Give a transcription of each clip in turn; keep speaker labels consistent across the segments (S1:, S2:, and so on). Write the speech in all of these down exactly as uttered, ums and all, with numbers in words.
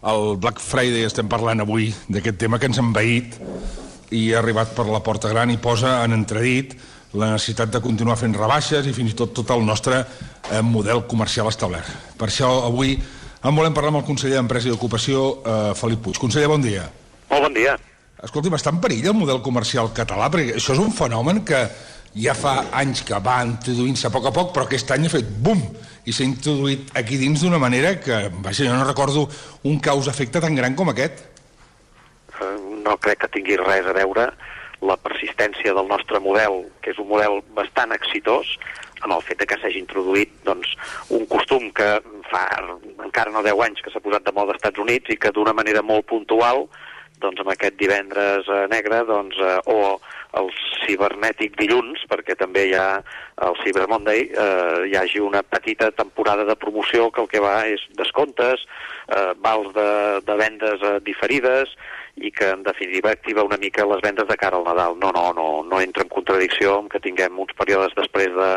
S1: el Black Friday, estem parlant avui d'aquest tema que ens ha envaït i ha arribat per la porta gran i posa en entredit la necessitat de continuar fent rebaixes i fins i tot tot el nostre eh, model comercial establert. Per això avui en volem parlar amb el conseller d'Empresa i Ocupació, eh, Felip Puig. Conseller, bon dia.
S2: Molt bon dia.
S1: Escolti'm, està en perill el model comercial català? Perquè això és un fenomen que ja fa anys que va introduint-se a poc a poc, però aquest any ha fet bum! I s'ha introduït aquí dins d'una manera que, vaja, jo no recordo un causa-efecte tan gran com aquest.
S2: No crec que tingui res a veure la persistència del nostre model, que és un model bastant exitós, amb el fet de que s'hagi introduït doncs, un costum que fa encara no deu anys que s'ha posat de moda als Estats Units i que d'una manera molt puntual, doncs amb aquest divendres eh, negre, doncs, eh, o el cibernètic dilluns, perquè també hi ha el Cyber Monday, eh, hi hagi una petita temporada de promoció que el que va és descomptes, eh, vals de, de vendes eh, diferides, i que en definitiva activa una mica les vendes de cara al Nadal. No, no, no, no entra en contradicció amb que tinguem uns períodes després de,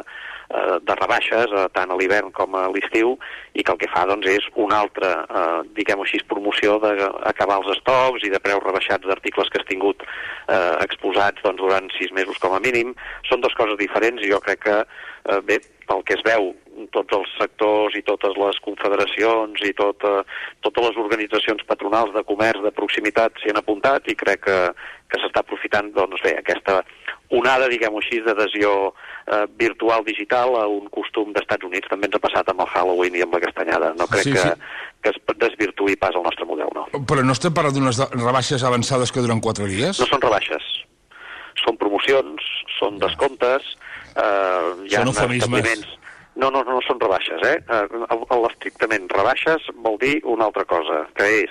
S2: de rebaixes, tant a l'hivern com a l'estiu, i que el que fa doncs, és una altra, eh, diguem-ho així, promoció d'acabar els estocs i de preus rebaixats d'articles que has tingut eh, exposats doncs, durant sis mesos com a mínim. Són dues coses diferents i jo crec que, eh, bé, pel que es veu, tots els sectors i totes les confederacions i tot, eh, totes les organitzacions patronals de comerç de proximitat s'hi han apuntat i crec que, que s'està aprofitant doncs, bé, aquesta onada, diguem-ho així, d'adhesió eh, virtual digital a un costum d'Estats Units. També ens ha passat amb el Halloween i amb la castanyada. No crec sí, sí. que, que es desvirtuï pas el nostre model, no.
S1: Però no estem parlant d'unes rebaixes avançades que duren quatre dies?
S2: No són rebaixes. Són promocions, són descomptes, eh, hi ha establiments... No, no, no són rebaixes, eh? L'estrictament rebaixes vol dir una altra cosa, que és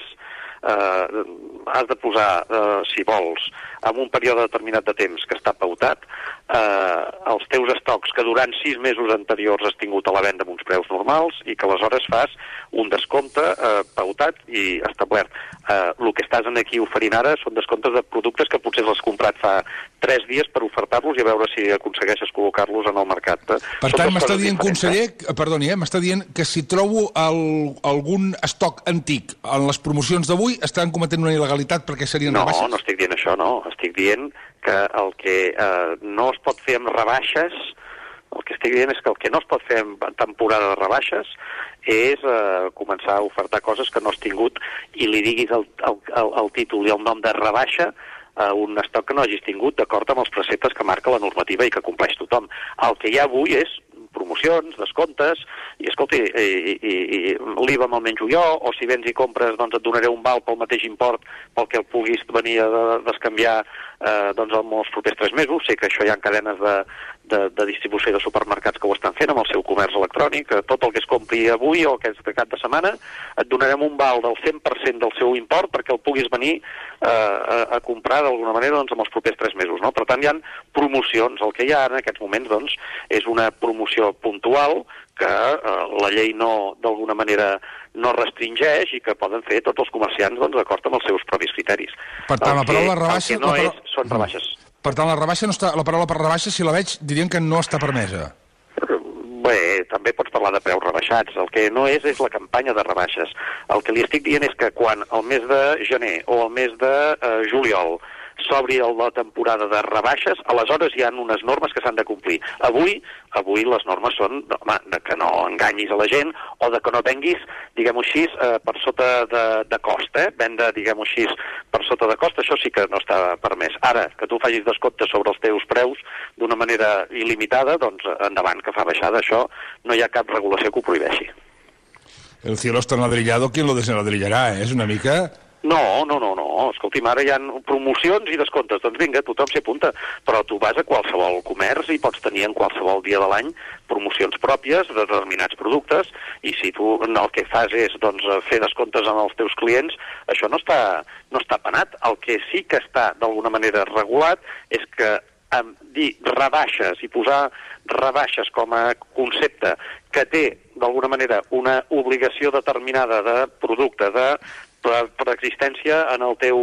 S2: eh, has de posar, eh, si vols, en un període determinat de temps que està pautat, eh, els teus estocs que durant sis mesos anteriors has tingut a la venda amb uns preus normals i que aleshores fas un descompte eh, pautat i establert. Eh, el que estàs aquí oferint ara són descomptes de productes que potser els has comprat fa tres dies per ofertar-los i a veure si aconsegueixes col·locar-los en el mercat.
S1: Per tant, m'està dient, conseller, perdoni, eh, m'està dient que si trobo el, algun estoc antic en les promocions d'avui, estan cometent una il·legalitat perquè serien
S2: no,
S1: rebaixes?
S2: No, no estic dient això, no. Estic dient que el que eh, no es pot fer amb rebaixes, el que estic dient és que el que no es pot fer en temporada de rebaixes és eh, començar a ofertar coses que no has tingut i li diguis el, el, el, el títol i el nom de rebaixa a un estoc que no hagis tingut d'acord amb els preceptes que marca la normativa i que compleix tothom. El que hi ha avui és promocions, descomptes, i escolti, i, i, i l'I V A me'l menjo jo, o si vens i compres, doncs et donaré un val pel mateix import pel que el puguis venir a descanviar eh, doncs en els propers tres mesos. Sé que això hi ha cadenes de, de, de distribució de supermercats que ho estan fent amb el seu comerç electrònic. Tot el que es compri avui o aquest cap de setmana et donarem un val del cent per cent del seu import perquè el puguis venir eh, a, a comprar d'alguna manera doncs, en els propers tres mesos. No? Per tant, hi ha promocions. El que hi ha en aquests moments doncs, és una promoció puntual que eh, la llei no, d'alguna manera no restringeix i que poden fer tots els comerciants doncs, d'acord amb els seus propis criteris.
S1: Per tant, la paraula rebaixa...
S2: El que no
S1: la
S2: és, són rebaixes.
S1: Per tant, la rebaixa no està, la paraula per rebaixa, si la veig, dirien que no està permesa.
S2: Bé, també pots parlar de preus rebaixats. El que no és és la campanya de rebaixes. El que li estic dient és que quan el mes de gener o el mes de eh, juliol s'obri la temporada de rebaixes, aleshores hi ha unes normes que s'han de complir. Avui, avui les normes són home, de que no enganyis a la gent o de que no venguis, diguem-ho així, eh, per sota de, de cost, eh? Venda, diguem-ho així, per sota de cost, això sí que no està permès. Ara, que tu facis descompte sobre els teus preus d'una manera il·limitada, doncs endavant, que fa baixada, això no hi ha cap regulació que ho prohibeixi.
S1: El cielo está enladrillado, ¿quién lo desenladrillará? Eh? És una mica...
S2: No, no, no, no. Escolti'm, ara hi ha promocions i descomptes. Doncs vinga, tothom s'hi apunta. Però tu vas a qualsevol comerç i pots tenir en qualsevol dia de l'any promocions pròpies de determinats productes i si tu no, el que fas és doncs, fer descomptes amb els teus clients, això no està, no està penat. El que sí que està d'alguna manera regulat és que eh, dir rebaixes i posar rebaixes com a concepte que té d'alguna manera una obligació determinada de producte, de per, per existència en el teu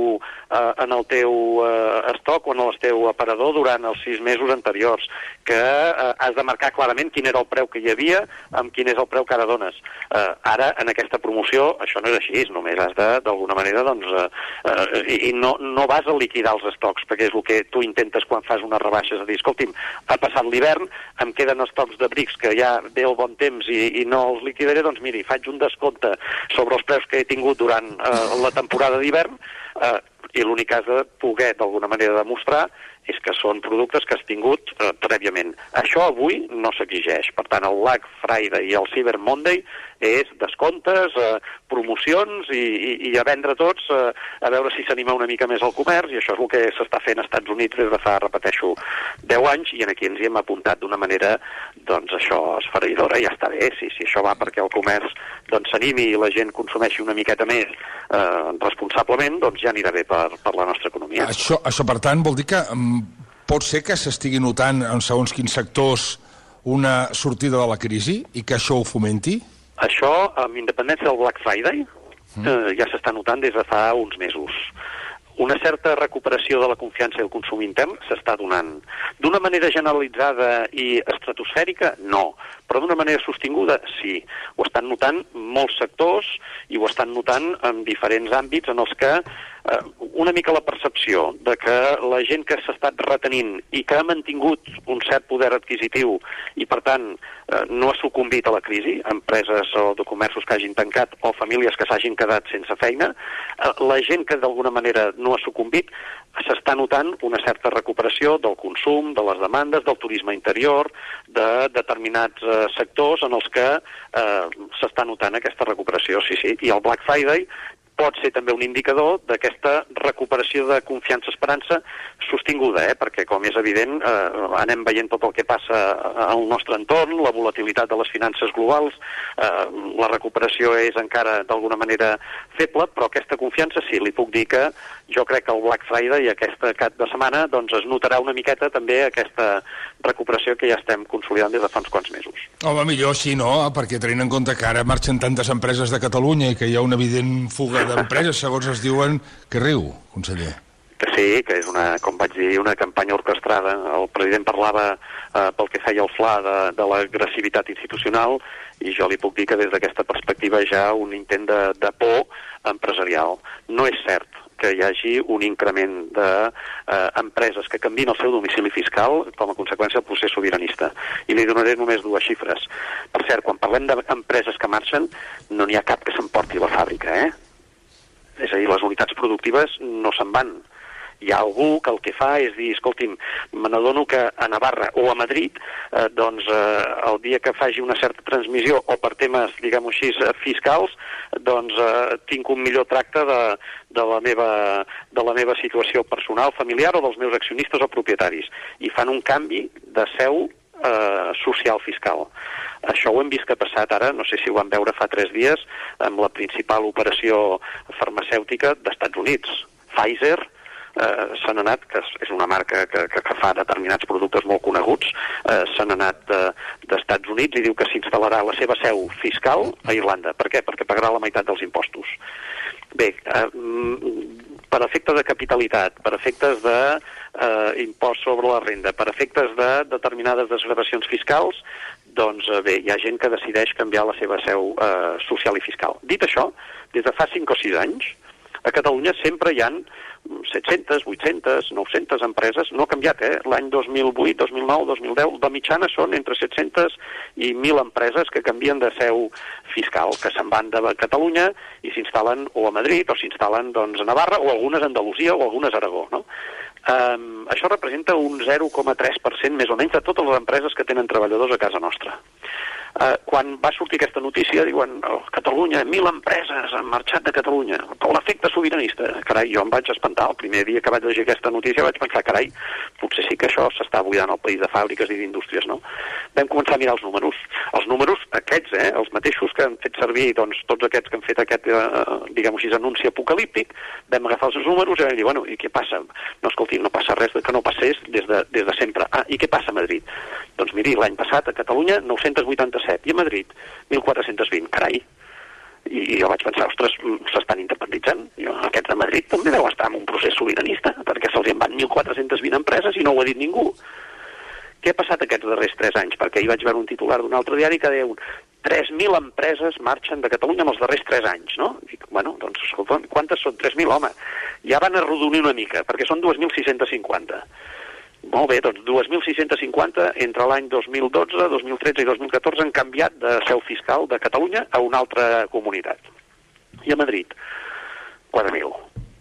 S2: eh, en el teu eh, estoc o en el teu aparador durant els sis mesos anteriors, que eh, has de marcar clarament quin era el preu que hi havia amb quin és el preu que ara dones. Eh, ara, en aquesta promoció, això no és així, només has de, d'alguna manera, doncs, eh, eh, i no, no vas a liquidar els estocs, perquè és el que tu intentes quan fas una rebaixa, és a dir, escolti'm, ha passat l'hivern, em queden estocs d'abrics que ja ve el bon temps i, i no els liquidaré, doncs miri, faig un descompte sobre els preus que he tingut durant eh, la temporada d'hivern, eh, i l'únic que has de poder d'alguna manera demostrar és que són productes que has tingut eh, prèviament. Això avui no s'exigeix. Per tant, el Black Friday i el Cyber Monday és descomptes, eh, promocions i, i, i a vendre tots, eh, a veure si s'anima una mica més al comerç, i això és el que s'està fent als Estats Units des de fa, repeteixo, deu anys, i aquí ens hi hem apuntat d'una manera, doncs això, esfereïdora, i ja està bé. Si, si això va perquè el comerç doncs s'animi i la gent consumeixi una miqueta més eh, responsablement, doncs ja anirà bé per, per la nostra economia.
S1: Això, això, per tant, vol dir que um, pot ser que s'estigui notant en segons quins sectors una sortida de la crisi i que això ho fomenti?
S2: Això, amb independència del Black Friday, eh, ja s'està notant des de fa uns mesos. Una certa recuperació de la confiança i el consum intern s'està donant. D'una manera generalitzada i estratosfèrica, no. Però d'una manera sostinguda, sí. Ho estan notant molts sectors i ho estan notant en diferents àmbits en els que eh, una mica la percepció de que la gent que s'ha estat retenint i que ha mantingut un cert poder adquisitiu i, per tant, eh, no ha sucumbit a la crisi, empreses o de comerços que hagin tancat o famílies que s'hagin quedat sense feina, eh, la gent que d'alguna manera no ha sucumbit, s'està notant una certa recuperació del consum, de les demandes, del turisme interior, de determinats eh, sectors en els que eh, s'està notant aquesta recuperació, sí, sí. I el Black Friday pot ser també un indicador d'aquesta recuperació de confiança-esperança sostinguda, eh? Perquè, com és evident, eh, anem veient tot el que passa al nostre entorn, la volatilitat de les finances globals, eh, la recuperació és encara d'alguna manera feble, però aquesta confiança sí, li puc dir que jo crec que el Black Friday i aquesta cap de setmana doncs es notarà una miqueta també aquesta recuperació que ja estem consolidant des de fa uns quants mesos.
S1: Home, millor així no, perquè tenint en compte que ara marxen tantes empreses de Catalunya i que hi ha una evident fuga d'empreses, segons es diuen, que riu, conseller.
S2: Que sí, que és una, com vaig dir, una campanya orquestrada. El president parlava eh, pel que feia el fla de, de l'agressivitat institucional, i jo li puc dir que des d'aquesta perspectiva ja un intent de, de por empresarial. No és cert que hi hagi un increment d'empreses eh, que canvien el seu domicili fiscal com a conseqüència del procés sobiranista. I li donaré només dues xifres. Per cert, quan parlem d'empreses que marxen, no n'hi ha cap que s'emporti la fàbrica, eh? És a dir, les unitats productives no se'n van. Hi ha algú que el que fa és dir, escolti'm, me n'adono que a Navarra o a Madrid, eh, doncs eh, el dia que faci una certa transmissió o per temes, diguem-ho així, fiscals, doncs eh, tinc un millor tracte de, de, la meva, de la meva situació personal, familiar o dels meus accionistes o propietaris. I fan un canvi de seu eh, social fiscal. Això ho hem vist que ha passat ara, no sé si ho vam veure fa tres dies, amb la principal operació farmacèutica d'Estats Units. Pfizer eh, s'han anat, que és una marca que, que, que fa determinats productes molt coneguts, eh, s'han anat d'Estats de, Units i diu que s'instal·larà la seva seu fiscal a Irlanda. Per què? Perquè pagarà la meitat dels impostos. Bé, eh, per efectes de capitalitat, per efectes de eh, impost sobre la renda, per efectes de determinades desgravacions fiscals, doncs bé, hi ha gent que decideix canviar la seva seu eh, social i fiscal. Dit això, des de fa cinc o sis anys, a Catalunya sempre hi ha set-centes, vuit-centes, nou-centes empreses, no ha canviat, eh? L'any dos mil vuit, dos mil nou, dos mil deu, de mitjana són entre set-centes i mil empreses que canvien de seu fiscal, que se'n van de Catalunya i s'instal·len o a Madrid o s'instal·len doncs, a Navarra o algunes a Andalusia o algunes a Aragó, no? Um, això representa un zero coma tres per cent més o menys de totes les empreses que tenen treballadors a casa nostra. Uh, quan va sortir aquesta notícia, diuen, oh, Catalunya, mil empreses han marxat de Catalunya, per l'efecte sobiranista. Carai, jo em vaig espantar. El primer dia que vaig llegir aquesta notícia vaig pensar, carai, potser sí que això s'està buidant el país de fàbriques i d'indústries, no? Vam començar a mirar els números. Els números, aquests, eh, els mateixos que han fet servir, doncs, tots aquests que han fet aquest, eh, diguem-ho així, anunci apocalíptic, vam agafar els números i vam dir, bueno, i què passa? No, escolti, no passa res que no passés des de, des de sempre. Ah, i què passa a Madrid? Doncs miri, l'any passat a Catalunya nou-cents vuitanta-set i a Madrid mil quatre-cents vint, carai. I jo vaig pensar, ostres, s'estan independitzant. Jo, aquests de Madrid també deu estar en un procés procés sobiranista, perquè se'ls en van mil quatre-cents vint empreses i no ho ha dit ningú. Què ha passat aquests darrers tres anys? Perquè ahir vaig veure un titular d'un altre diari que deia tres mil empreses marxen de Catalunya en els darrers tres anys, no? Dic, bueno, doncs, escolta, quantes són? tres mil, home. Ja van arrodonir una mica, perquè són dos mil sis-cents cinquanta. Molt bé, doncs dos mil sis-cents cinquanta entre l'any dos mil dotze, dos mil tretze i dos mil catorze han canviat de seu fiscal de Catalunya a una altra comunitat. I a Madrid, quatre mil.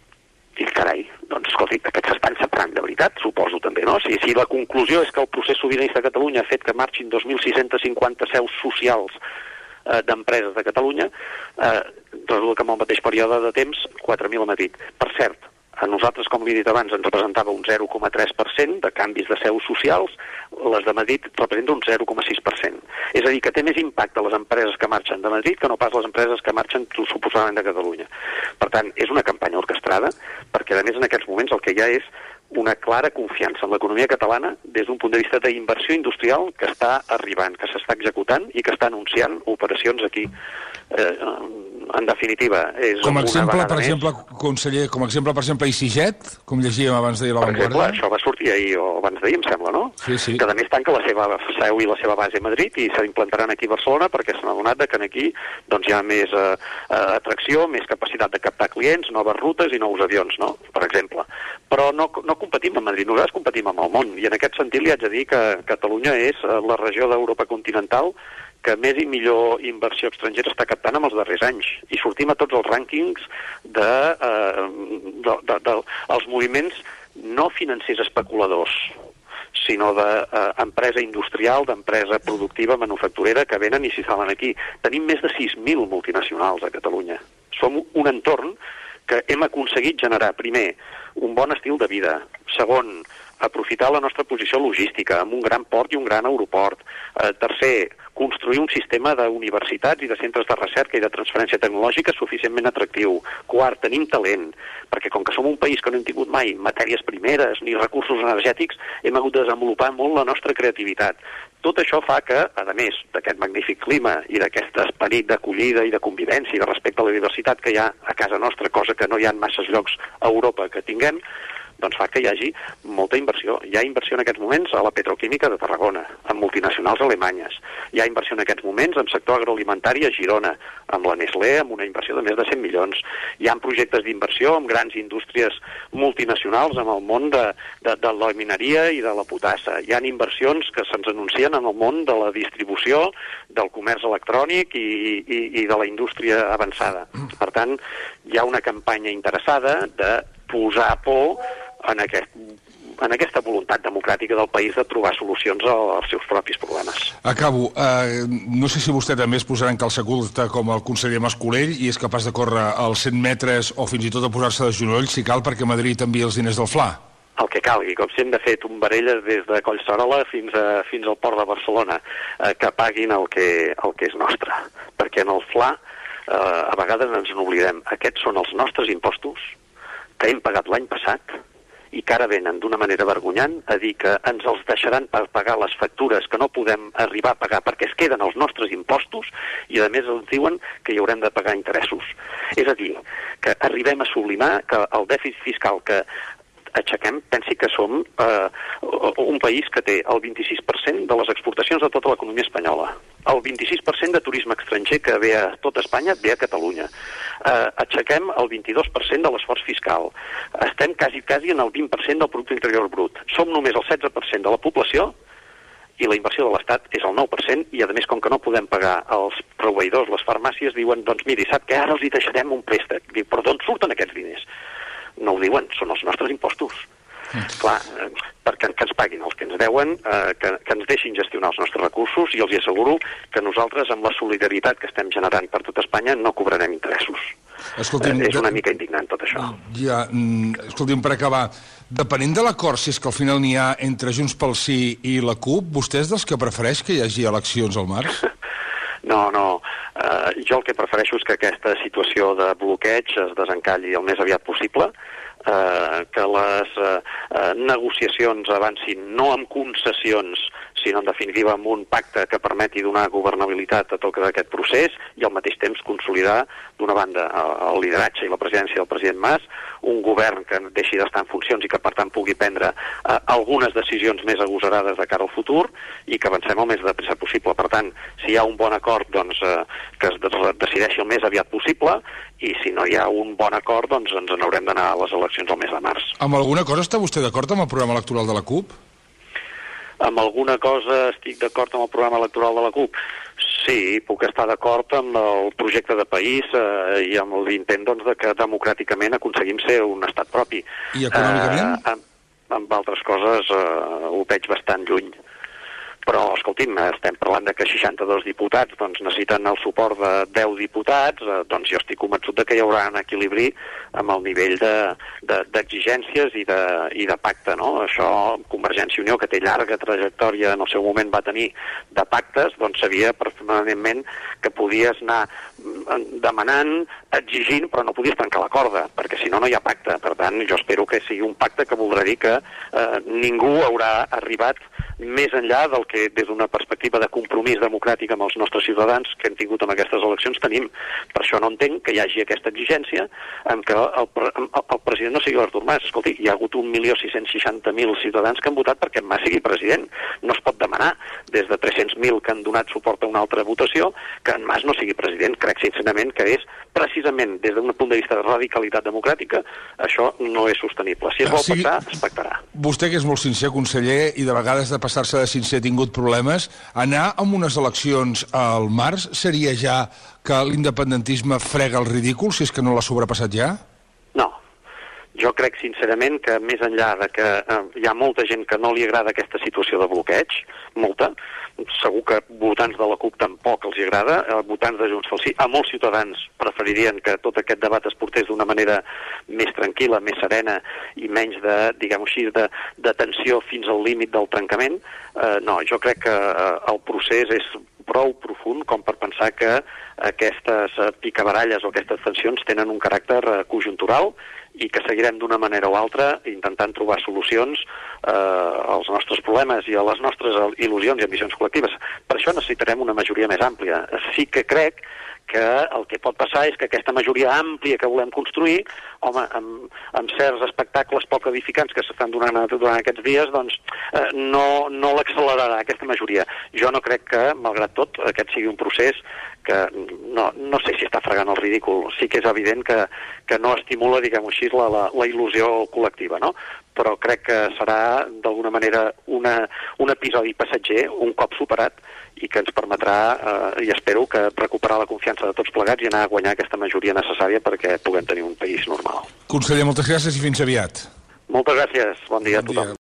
S2: I carai, doncs escolti, aquests s'estan separant de veritat, suposo també, no? Si, si la conclusió és que el procés sobiranista de Catalunya ha fet que marxin dos mil sis-cents cinquanta seus socials eh, d'empreses de Catalunya, eh, resulta que en el mateix període de temps, quatre mil a Madrid. Per cert, a nosaltres, com li he dit abans, ens representava un zero coma tres per cent de canvis de seus socials, les de Madrid representa un zero coma sis per cent. És a dir, que té més impacte les empreses que marxen de Madrid que no pas les empreses que marxen suposadament de Catalunya. Per tant, és una campanya orquestrada, perquè a més en aquests moments el que hi ha és una clara confiança en l'economia catalana des d'un punt de vista d'inversió industrial que està arribant, que s'està executant i que està anunciant operacions aquí. Eh, en definitiva, és
S1: com a exemple,
S2: una
S1: per
S2: més.
S1: exemple, conseller, com a exemple, per exemple, EasyJet, com llegíem abans d'ahir a La Vanguardia.
S2: Per exemple, això va sortir ahir o abans d'ahir, em sembla, no?
S1: Sí, sí.
S2: Que a més tanca la seva seu i la seva base a Madrid i s'implantaran aquí a Barcelona perquè s'han adonat que aquí doncs, hi ha més eh, atracció, més capacitat de captar clients, noves rutes i nous avions, no? Per exemple. Però no, no competim amb Madrid, nosaltres competim amb el món i en aquest sentit li haig de dir que Catalunya és la regió d'Europa continental que més i millor inversió estrangera està captant en els darrers anys. I sortim a tots els rànquings de, eh, de, de, de, els moviments no financers especuladors, sinó d'empresa industrial, d'empresa productiva, manufacturera, que venen i s'instal·len aquí. Tenim més de sis mil multinacionals a Catalunya. Som un entorn que hem aconseguit generar, primer, un bon estil de vida, segon, aprofitar la nostra posició logística amb un gran port i un gran aeroport, eh, tercer, construir un sistema d'universitats i de centres de recerca i de transferència tecnològica suficientment atractiu. Quart, tenim talent, perquè com que som un país que no hem tingut mai matèries primeres ni recursos energètics, hem hagut de desenvolupar molt la nostra creativitat. Tot això fa que, a més d'aquest magnífic clima i d'aquest esperit d'acollida i de convivència i de respecte a la diversitat que hi ha a casa nostra, cosa que no hi ha en masses llocs a Europa que tinguem, doncs fa que hi hagi molta inversió. Hi ha inversió en aquests moments a la petroquímica de Tarragona, amb multinacionals alemanyes. Hi ha inversió en aquests moments en sector agroalimentari a Girona, amb la Nestlé, amb una inversió de més de cent milions. Hi ha projectes d'inversió amb grans indústries multinacionals en el món de, de, de la mineria i de la potassa. Hi ha inversions que se'ns anuncien en el món de la distribució, del comerç electrònic i, i, i de la indústria avançada. Per tant, hi ha una campanya interessada de posar por en, aquest, en aquesta voluntat democràtica del país de trobar solucions als seus propis problemes.
S1: Acabo. Uh, no sé si vostè també es posarà en calça curta com el conseller Mascolell i és capaç de córrer els cent metres o fins i tot de posar-se de genolls si cal perquè Madrid envia els diners del Fla.
S2: El que calgui, com si hem de fer tombarelles des de Collserola fins, a, fins al port de Barcelona, eh, que paguin el que, el que és nostre. Perquè en el Fla eh, a vegades ens n'oblidem. Aquests són els nostres impostos que hem pagat l'any passat i que ara venen d'una manera vergonyant a dir que ens els deixaran per pagar les factures que no podem arribar a pagar perquè es queden els nostres impostos i a més ens diuen que hi haurem de pagar interessos. És a dir, que arribem a sublimar que el dèficit fiscal que aixequem, pensi que som eh, un país que té el vint-i-sis per cent de les exportacions de tota l'economia espanyola. El vint-i-sis per cent de turisme estranger que ve a tot Espanya ve a Catalunya. Eh, aixequem el vint-i-dos per cent de l'esforç fiscal. Estem quasi, quasi en el vint per cent del producte interior brut. Som només el setze per cent de la població i la inversió de l'Estat és el nou per cent i, a més, com que no podem pagar els proveïdors, les farmàcies, diuen, doncs miri, sap que ara els hi deixarem un préstec. Diu, però d'on surten aquests diners? No ho diuen, són els nostres impostos. Mm. Clar, eh, perquè que ens paguin els que ens deuen, eh, que, que ens deixin gestionar els nostres recursos i els hi asseguro que nosaltres, amb la solidaritat que estem generant per tot Espanya, no cobrarem interessos.
S1: Escolti'm,
S2: eh, és una mica indignant tot això.
S1: Ja, escolti'm, per acabar, depenent de l'acord, si és que al final n'hi ha entre Junts pel Sí i la CUP, vostè és dels que prefereix que hi hagi eleccions al març?
S2: No, no. Uh, jo el que prefereixo és que aquesta situació de bloqueig es desencalli el més aviat possible, uh, que les uh, uh, negociacions avancin no amb concessions, sinó en definitiva amb un pacte que permeti donar governabilitat a tot aquest procés i al mateix temps consolidar, d'una banda, el lideratge i la presidència del president Mas, un govern que deixi d'estar en funcions i que per tant pugui prendre eh, algunes decisions més agosarades de cara al futur i que avancem el més de pressa possible. Per tant, si hi ha un bon acord, doncs, eh, que es decideixi el més aviat possible, i si no hi ha un bon acord, doncs ens n'haurem d'anar a les eleccions al mes de març.
S1: Amb alguna cosa està vostè d'acord amb el programa electoral de la CUP?
S2: Amb alguna cosa estic d'acord amb el programa electoral de la CUP? Sí, puc estar d'acord amb el projecte de país eh, i amb l'intent doncs, de que democràticament aconseguim ser un estat propi.
S1: I econòmicament?
S2: Eh, amb, amb altres coses eh, ho veig bastant lluny. Però, escolti'm, estem parlant de que seixanta-dos diputats doncs, necessiten el suport de deu diputats, eh, doncs jo estic convençut de que hi haurà un equilibri amb el nivell d'exigències de, de, i, de, i de pacte, no? Això, Convergència i Unió, que té llarga trajectòria, en el seu moment va tenir de pactes, doncs sabia permanentment que podies anar demanant, exigint, però no podies tancar la corda, perquè si no, no hi ha pacte. Per tant, jo espero que sigui un pacte que voldrà dir que eh, ningú haurà arribat més enllà del que des d'una perspectiva de compromís democràtic amb els nostres ciutadans que hem tingut en aquestes eleccions tenim. Per això no entenc que hi hagi aquesta exigència en què el, el, el president no sigui l'Artur Mas. Escolti, hi ha hagut un milió sis-cents seixanta mil ciutadans que han votat perquè en Mas sigui president. No es pot demanar des de tres-cents mil que han donat suport a una altra votació que en Mas no sigui president. Crec sincerament que és precisament des d'un punt de vista de radicalitat democràtica això no és sostenible. Si es vol
S1: sí,
S2: pactar, es pactarà.
S1: Vostè, que és molt sincer, conseller, i de vegades de passar-se de sincer ha tingut problemes, anar amb unes eleccions al març seria ja que l'independentisme frega el ridícul, si és que no l'ha sobrepassat ja?
S2: No. Jo crec sincerament que més enllà de que eh, hi ha molta gent que no li agrada aquesta situació de bloqueig, molta, segur que votants de la CUP tampoc els hi agrada, eh, votants de Junts pel Sí, a molts ciutadans preferirien que tot aquest debat es portés d'una manera més tranquil·la, més serena i menys de, diguem-ho així, de, de tensió fins al límit del trencament. Eh, no, jo crec que eh, el procés és prou profund com per pensar que aquestes picabaralles o aquestes tensions tenen un caràcter conjuntural i que seguirem d'una manera o altra intentant trobar solucions eh, als nostres problemes i a les nostres il·lusions i ambicions col·lectives. Per això necessitarem una majoria més àmplia. Sí que crec que el que pot passar és que aquesta majoria àmplia que volem construir, home, amb, amb certs espectacles poc edificants que s'estan donant durant aquests dies, doncs eh, no, no l'accelerarà aquesta majoria. Jo no crec que, malgrat tot, aquest sigui un procés que no, no sé si està fregant el ridícul. Sí que és evident que, que no estimula, diguem-ho així, la, la, la il·lusió col·lectiva, no? Però crec que serà, d'alguna manera, una, un episodi passatger, un cop superat, i que ens permetrà, eh, i espero, que recuperar la confiança de tots plegats i anar a guanyar aquesta majoria necessària perquè puguem tenir un país normal.
S1: Conseller, moltes gràcies i fins aviat.
S2: Moltes gràcies. Bon dia
S1: bon
S2: a tothom.
S1: Dia.